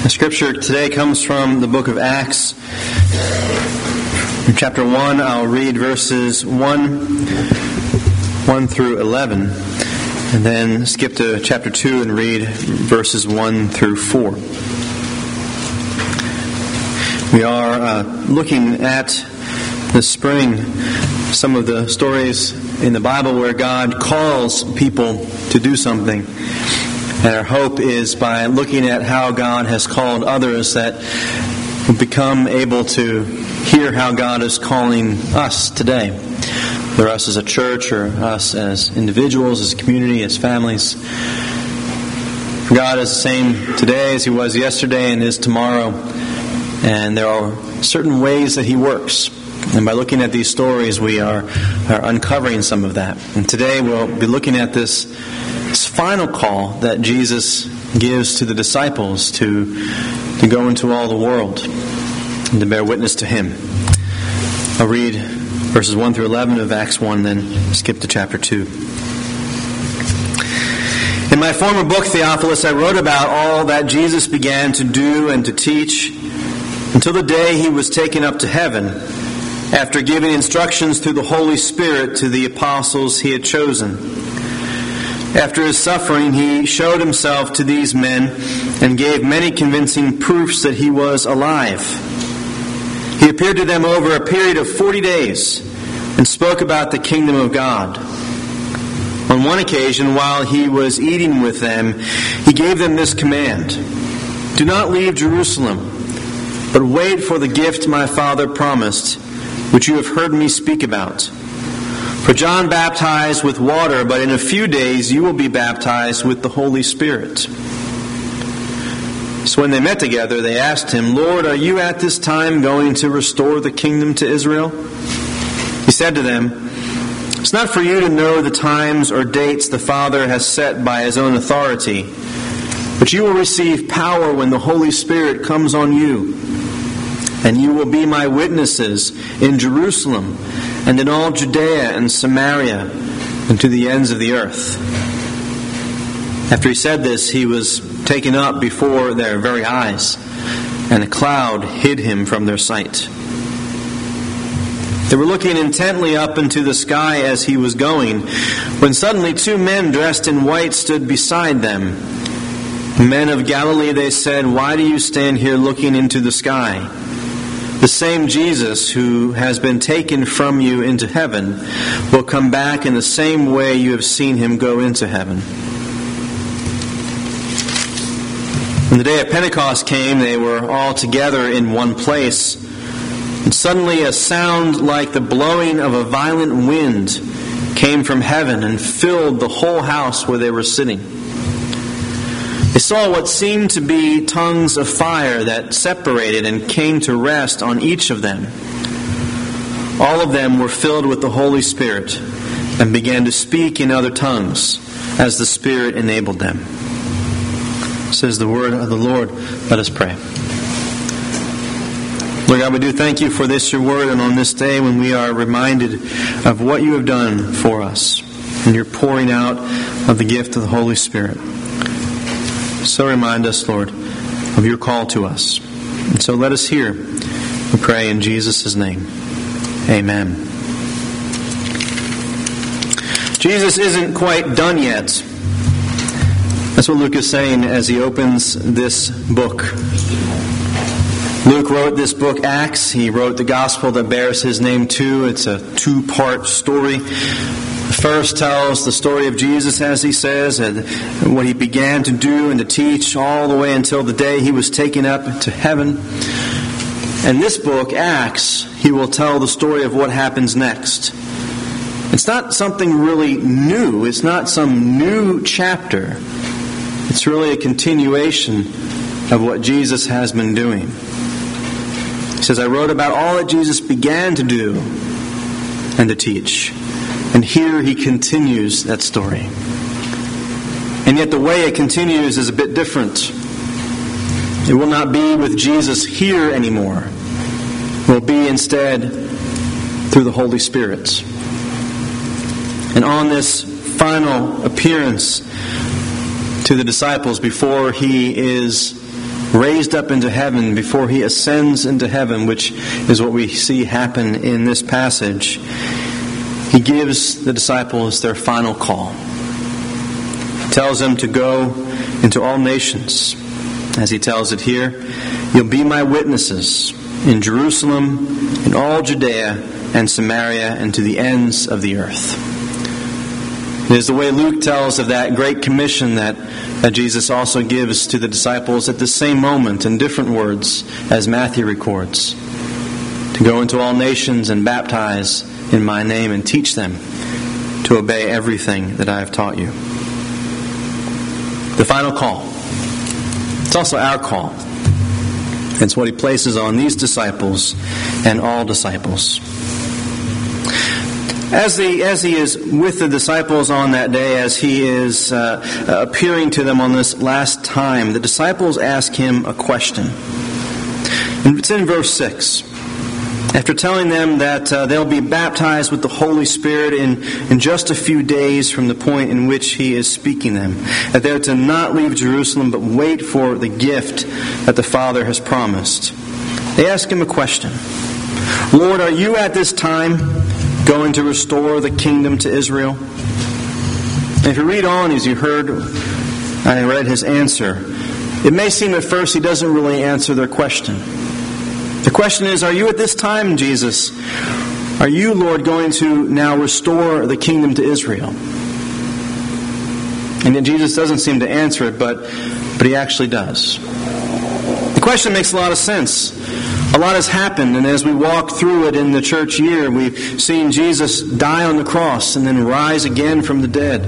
The scripture today comes from the book of Acts. In chapter 1, I'll read verses 1 through 11, and then skip to chapter 2 and read verses 1 through 4. We are looking at this spring some of the stories in the Bible where God calls people to do something. And our hope is by looking at how God has called others that we'll become able to hear how God is calling us today. Whether us as a church or us as individuals, as a community, as families. God is the same today as He was yesterday and is tomorrow. And there are certain ways that He works. And by looking at these stories, we are uncovering some of that. And today we'll be looking at this final call that Jesus gives to the disciples to go into all the world and to bear witness to Him. I'll read verses 1 through 11 of Acts 1, then skip to chapter 2. In my former book, Theophilus, I wrote about all that Jesus began to do and to teach until the day He was taken up to heaven, after giving instructions through the Holy Spirit to the apostles He had chosen. After His suffering, He showed Himself to these men and gave many convincing proofs that He was alive. He appeared to them over a period of 40 days and spoke about the kingdom of God. On one occasion, while He was eating with them, He gave them this command: "Do not leave Jerusalem, but wait for the gift my Father promised, which you have heard me speak about. For John baptized with water, but in a few days you will be baptized with the Holy Spirit." So when they met together, they asked Him, "Lord, are you at this time going to restore the kingdom to Israel?" He said to them, "It's not for you to know the times or dates the Father has set by His own authority, but you will receive power when the Holy Spirit comes on you. And you will be my witnesses in Jerusalem and in all Judea and Samaria and to the ends of the earth." After He said this, He was taken up before their very eyes, and a cloud hid Him from their sight. They were looking intently up into the sky as He was going, when suddenly 2 men dressed in white stood beside them. "Men of Galilee," they said, "why do you stand here looking into the sky? The same Jesus who has been taken from you into heaven will come back in the same way you have seen Him go into heaven." When the day of Pentecost came, they were all together in one place. And suddenly a sound like the blowing of a violent wind came from heaven and filled the whole house where they were sitting. They saw what seemed to be tongues of fire that separated and came to rest on each of them. All of them were filled with the Holy Spirit and began to speak in other tongues as the Spirit enabled them. Says the word of the Lord. Let us pray. Lord God, we do thank You for this, Your word, and on this day when we are reminded of what You have done for us and Your pouring out of the gift of the Holy Spirit. So remind us, Lord, of Your call to us. And so let us hear, we pray in Jesus' name. Amen. Jesus isn't quite done yet. That's what Luke is saying as he opens this book. Luke wrote this book, Acts. He wrote the gospel that bears his name too. It's a 2-part story. The first tells the story of Jesus, as he says, and what He began to do and to teach all the way until the day He was taken up to heaven. And this book, Acts, he will tell the story of what happens next. It's not something really new. It's not some new chapter. It's really a continuation of what Jesus has been doing. He says, I wrote about all that Jesus began to do and to teach. And here He continues that story. And yet the way it continues is a bit different. It will not be with Jesus here anymore. It will be instead through the Holy Spirit. And on this final appearance to the disciples before He is raised up into heaven, before he ascends into heaven, which is what we see happen in this passage, he gives the disciples their final call. He tells them to go into all nations. As he tells it here, you'll be my witnesses in Jerusalem, in all Judea and Samaria, and to the ends of the earth. It is the way Luke tells of that great commission that Jesus also gives to the disciples at the same moment in different words as Matthew records. To go into all nations and baptize in my name and teach them to obey everything that I have taught you. The final call. It's also our call. It's what he places on these disciples and all disciples. As he is with the disciples on that day, as he is appearing to them on this last time, the disciples ask him a question. And it's in verse 6. After telling them that they'll be baptized with the Holy Spirit in just a few days from the point in which he is speaking them, that they're to not leave Jerusalem but wait for the gift that the Father has promised, they ask him a question. Lord, are you at this time going to restore the kingdom to Israel? And if you read on, as you heard, I read his answer, it may seem at first he doesn't really answer their question. The question is, are you at this time, Jesus, are you, Lord, going to now restore the kingdom to Israel? And then Jesus doesn't seem to answer it, but he actually does. The question makes a lot of sense. A lot has happened, and as we walk through it in the church year, we've seen Jesus die on the cross and then rise again from the dead.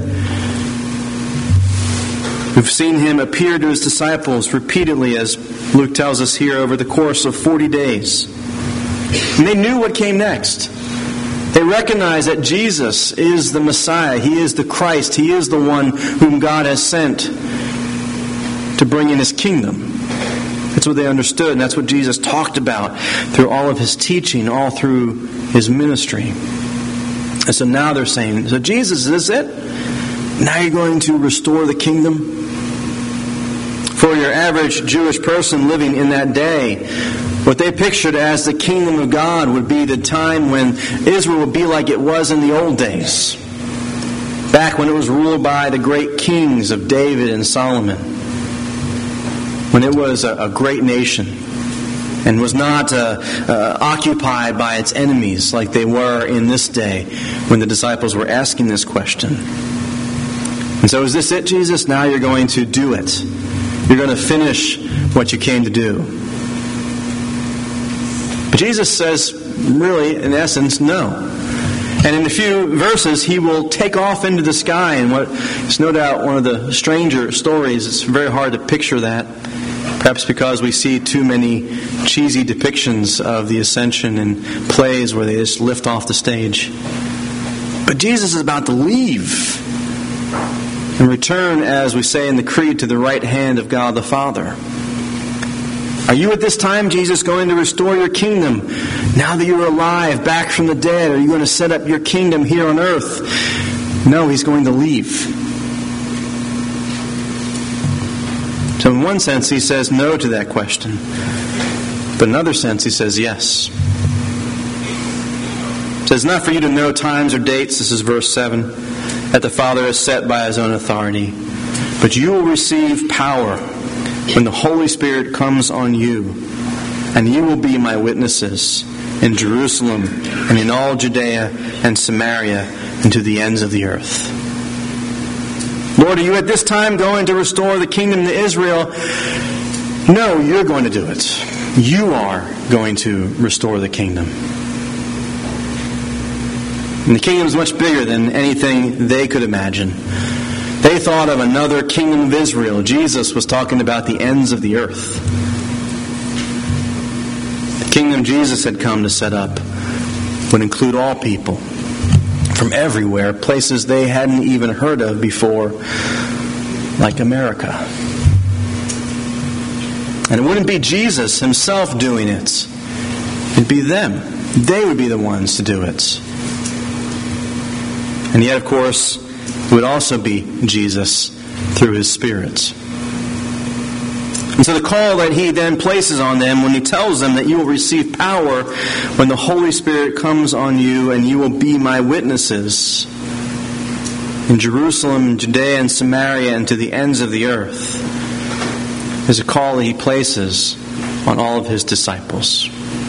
We've seen him appear to his disciples repeatedly, as Luke tells us here, over the course of 40 days. And they knew what came next. They recognized that Jesus is the Messiah. He is the Christ. He is the one whom God has sent to bring in his kingdom. That's what they understood, and that's what Jesus talked about through all of his teaching, all through his ministry. And so now they're saying, so Jesus, is this it? Now you're going to restore the kingdom? For your average Jewish person living in that day, what they pictured as the kingdom of God would be the time when Israel would be like it was in the old days. Back when it was ruled by the great kings of David and Solomon. When it was a great nation and was not occupied by its enemies like they were in this day when the disciples were asking this question. And so is this it, Jesus? Now you're going to do it. You're going to finish what you came to do. But Jesus says, really, in essence, no. And in a few verses, he will take off into the sky. And what is no doubt one of the stranger stories. It's very hard to picture that. Perhaps because we see too many cheesy depictions of the ascension in plays where they just lift off the stage. But Jesus is about to leave and return, as we say in the Creed, to the right hand of God the Father. Are you at this time, Jesus, going to restore your kingdom? Now that you're alive, back from the dead, are you going to set up your kingdom here on earth? No, he's going to leave. So in one sense, he says no to that question. But in another sense, he says yes. It says, not for you to know times or dates, this is verse 7, that the Father has set by his own authority. But you will receive power when the Holy Spirit comes on you, and you will be my witnesses in Jerusalem and in all Judea and Samaria and to the ends of the earth. Lord, are you at this time going to restore the kingdom to Israel? No, you're going to do it. You are going to restore the kingdom. And the kingdom is much bigger than anything they could imagine. They thought of another kingdom of Israel. Jesus was talking about the ends of the earth. The kingdom Jesus had come to set up would include all people from everywhere, places they hadn't even heard of before, like America. And it wouldn't be Jesus himself doing it. It'd be them. They would be the ones to do it. And yet, of course, it would also be Jesus through his Spirit. And so the call that he then places on them when he tells them that you will receive power when the Holy Spirit comes on you, and you will be my witnesses in Jerusalem, Judea, and Samaria, and to the ends of the earth, is a call that he places on all of his disciples.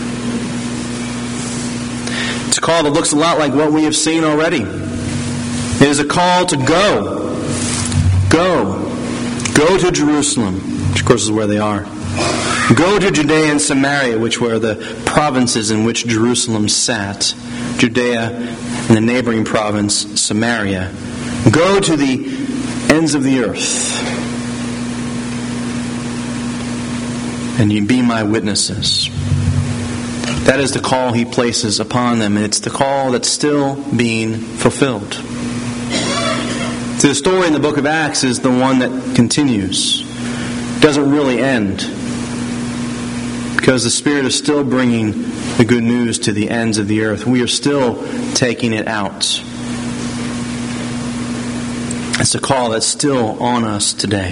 It's a call that looks a lot like what we have seen already. It is a call to go. Go to Jerusalem, which of course is where they are. Go to Judea and Samaria, which were the provinces in which Jerusalem sat. Judea and the neighboring province, Samaria. Go to the ends of the earth, and you be my witnesses. That is the call he places upon them, and it's the call that's still being fulfilled. So the story in the book of Acts is the one that continues. It doesn't really end, because the Spirit is still bringing the good news to the ends of the earth. We are still taking it out. It's a call that's still on us today.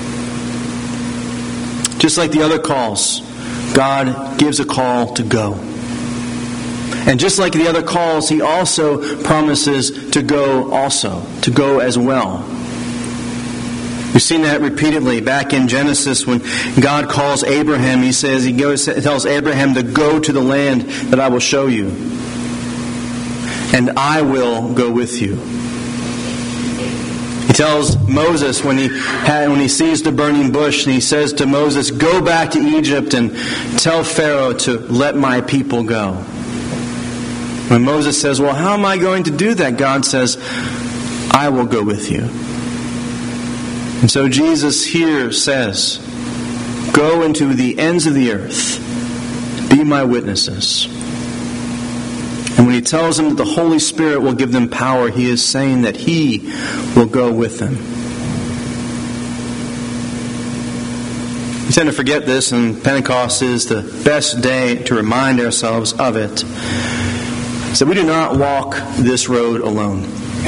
Just like the other calls, God gives a call to go. And just like the other calls, he also promises to go as well. We've seen that repeatedly. Back in Genesis, when God calls Abraham, he tells Abraham to go to the land that I will show you. And I will go with you. He tells Moses when he sees the burning bush, and he says to Moses, go back to Egypt and tell Pharaoh to let my people go. When Moses says, well, how am I going to do that? God says, I will go with you. And so Jesus here says, go into the ends of the earth, be my witnesses. And when he tells them that the Holy Spirit will give them power, he is saying that he will go with them. We tend to forget this, and Pentecost is the best day to remind ourselves of it. So we do not walk this road alone.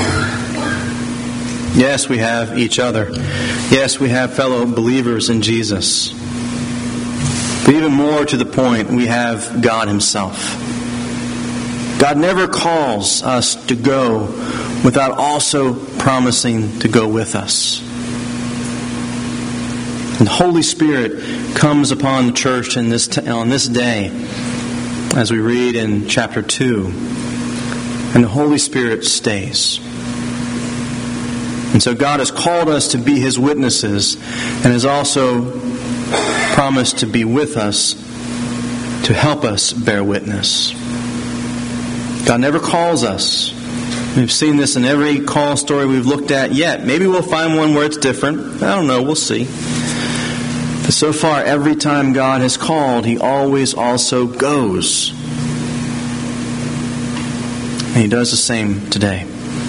Yes, we have each other. Yes, we have fellow believers in Jesus. But even more to the point, we have God himself. God never calls us to go without also promising to go with us. And the Holy Spirit comes upon the church on this day, as we read in chapter 2. And the Holy Spirit stays. And so God has called us to be his witnesses, and has also promised to be with us to help us bear witness. God never calls us. We've seen this in every call story we've looked at yet. Maybe we'll find one where it's different. I don't know. We'll see. But so far, every time God has called, he always also goes. And he does the same today.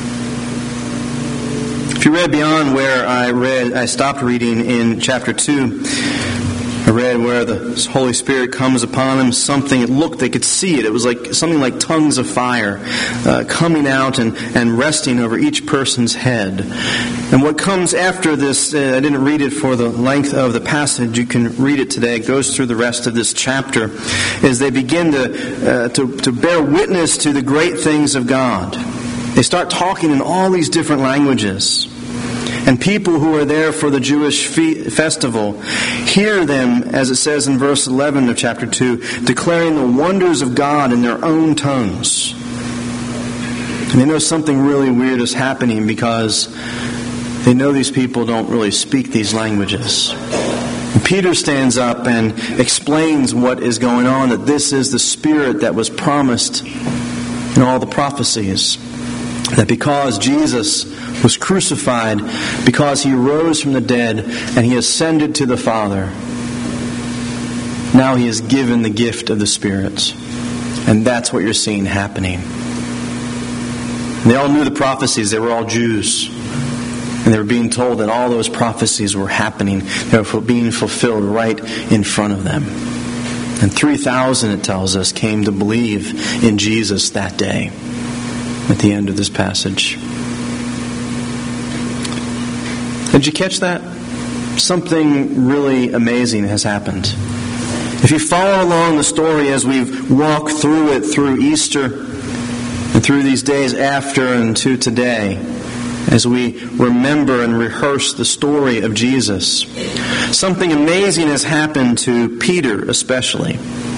If you read beyond where I stopped reading in chapter 2, I read where the Holy Spirit comes upon them. They could see it. It was like something like tongues of fire coming out and resting over each person's head. And what comes after this, I didn't read it for the length of the passage. You can read it today. It goes through the rest of this chapter. Is they begin to bear witness to the great things of God. They start talking in all these different languages. And people who are there for the Jewish festival hear them, as it says in verse 11 of chapter 2, declaring the wonders of God in their own tongues. And they know something really weird is happening, because they know these people don't really speak these languages. And Peter stands up and explains what is going on, that this is the Spirit that was promised in all the prophecies. That because Jesus was crucified, because he rose from the dead, and he ascended to the Father, now he is given the gift of the Spirit. And that's what you're seeing happening. And they all knew the prophecies. They were all Jews. And they were being told that all those prophecies were happening. They were being fulfilled right in front of them. And 3,000, it tells us, came to believe in Jesus that day. At the end of this passage. Did you catch that? something really amazing has happened. If you follow along the story as we've walked through it through Easter and through these days after and to today, as we remember and rehearse the story of Jesus, something amazing has happened to Peter especially.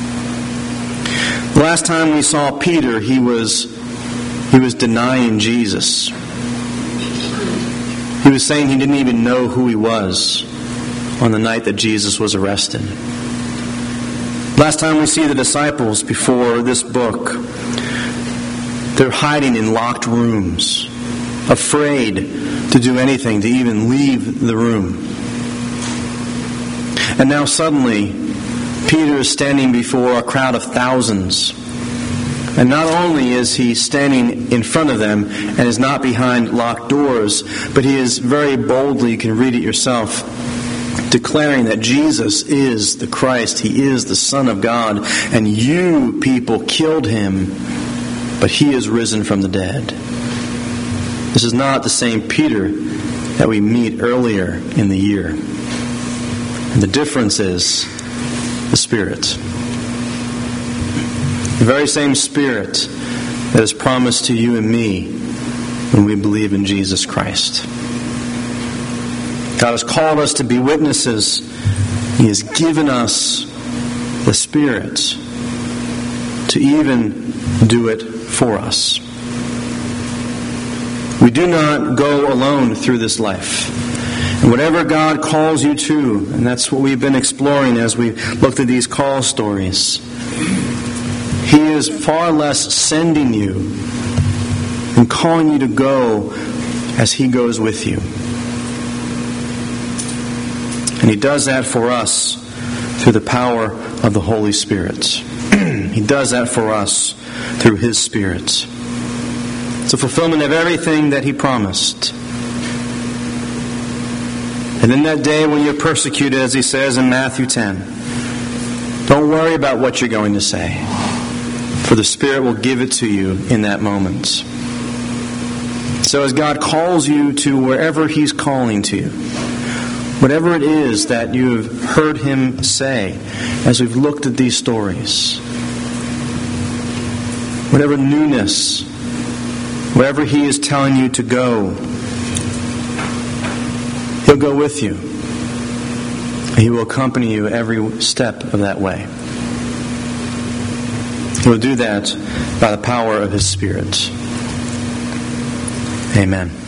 The last time we saw Peter, he was denying Jesus. He was saying he didn't even know who he was on the night that Jesus was arrested. Last time we see the disciples before this book, they're hiding in locked rooms, afraid to do anything, to even leave the room. And now suddenly, Peter is standing before a crowd of thousands. And not only is he standing in front of them and is not behind locked doors, but he is very boldly, you can read it yourself, declaring that Jesus is the Christ, He is the Son of God, and you people killed Him, but He is risen from the dead. This is not the same Peter that we meet earlier in the year. And the difference is the Spirit. The very same Spirit that is promised to you and me when we believe in Jesus Christ. God has called us to be witnesses. He has given us the Spirit to even do it for us. We do not go alone through this life. And whatever God calls you to, and that's what we've been exploring as we looked at these call stories, He is far less sending you and calling you to go as He goes with you. And He does that for us through the power of the Holy Spirit. He does that for us through His Spirit. It's a fulfillment of everything that He promised. And in that day when you're persecuted, as He says in Matthew 10, don't worry about what you're going to say, for the Spirit will give it to you in that moment. So as God calls you to wherever He's calling to you, whatever it is that you've heard Him say as we've looked at these stories, whatever newness, wherever He is telling you to go, He'll go with you. He will accompany you every step of that way. He will do that by the power of His Spirit. Amen.